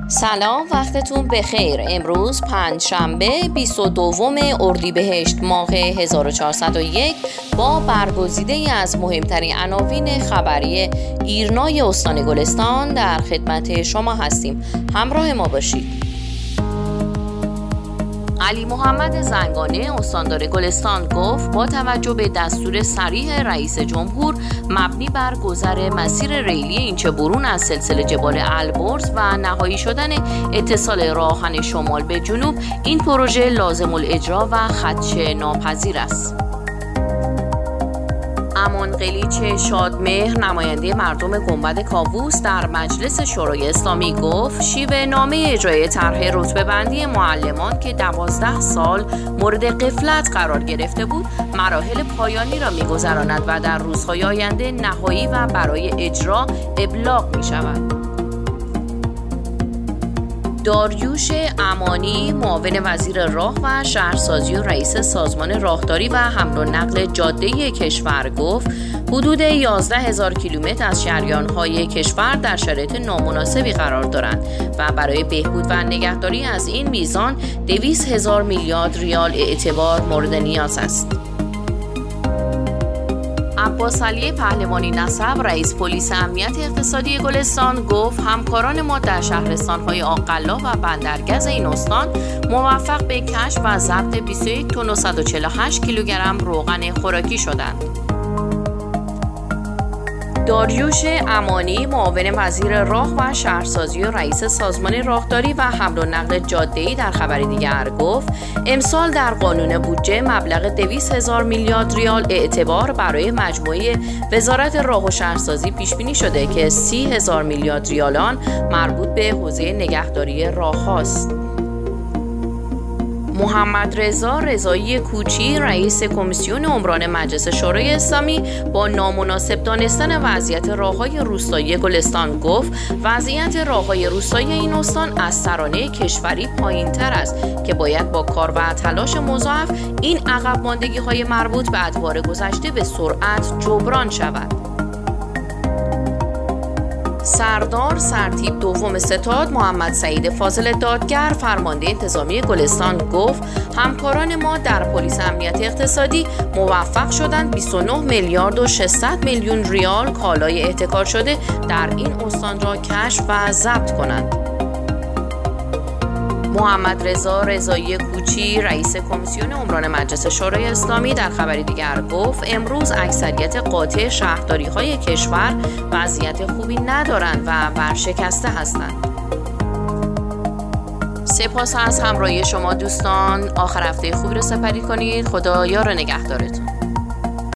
سلام، وقتتون بخیر. امروز پنجشنبه 22 اردیبهشت ماه 1401 با برگزیده از مهمترین عناوین خبری ایرنای استان گلستان در خدمت شما هستیم. همراه ما باشید. علی محمد زنگانه استاندار گلستان گفت با توجه به دستور صریح رئیس جمهور مبنی بر گذر مسیر ریلی اینچه برون از سلسله جبال البرز و نهایی شدن اتصال راهن شمال به جنوب، این پروژه لازم الاجرا و خدش ناپذیر است. امان قلیچ شادمهر نماینده مردم گنبد کاووس در مجلس شورای اسلامی گفت شیوه نامه اجرای طرح رتبه بندی معلمان که 12 سال مورد غفلت قرار گرفته بود مراحل پایانی را می‌گذراند و در روزهای آینده نهایی و برای اجرا ابلاغ می‌شود. داریوش امانی معاون وزیر راه و شهرسازی و رئیس سازمان راهداری و حمل و نقل جاده کشور گفت حدود 11,000 کیلومتر از شریان‌های کشور در شرایط نامناسبی قرار دارند و برای بهبود و نگهداری از این میزان 200,000 میلیارد ریال اعتبار مورد نیاز است. عباس علی پهلوانی نسب رئیس پلیس امنیت اقتصادی گلستان گفت همکاران ما در شهرستان‌های آق‌قلا و بندرگز این استان موفق به کشف و ضبط 21 تن و 148 کیلوگرم روغن خوراکی شدند. داریوش امانی معاون وزیر راه و شهرسازی و رئیس سازمان راهداری و حمل و نقل جاده‌ای در خبری دیگر گفت امسال در قانون بودجه مبلغ 200,000 میلیارد ریال اعتبار برای مجموعه وزارت راه و شهرسازی پیش بینی شده که 30,000 میلیارد ریال آن مربوط به حوزه نگهداری راه‌هاست. محمد رضا رضایی کوچی رئیس کمیسیون عمران مجلس شورای اسلامی با نامناسب دانستن وضعیت راه‌های روستایی گلستان گفت وضعیت راه‌های روستایی این استان از ترانه کشوری پایین‌تر است که باید با کار و تلاش مضاعف این عقب ماندگی‌های مربوط به ادوار گذشته به سرعت جبران شود. سردار سرتیپ دوم ستاد محمد سعید فاضل دادگر فرمانده انتظامی گلستان گفت همکاران ما در پلیس امنیت اقتصادی موفق شدند 29 میلیارد و 600 میلیون ریال کالای احتکار شده در این استان را کشف و ضبط کنند. محمد رضا رضایی کوچی رئیس کمیسیون عمران مجلس شورای اسلامی در خبری دیگر گفت امروز اکثریت قاطع شهرداری‌های کشور وضعیت خوبی ندارند و ورشکسته هستند. سپاس از همراهی شما دوستان. آخر هفته خوبی رو سپری کنید. خدا یار و نگهدارتون.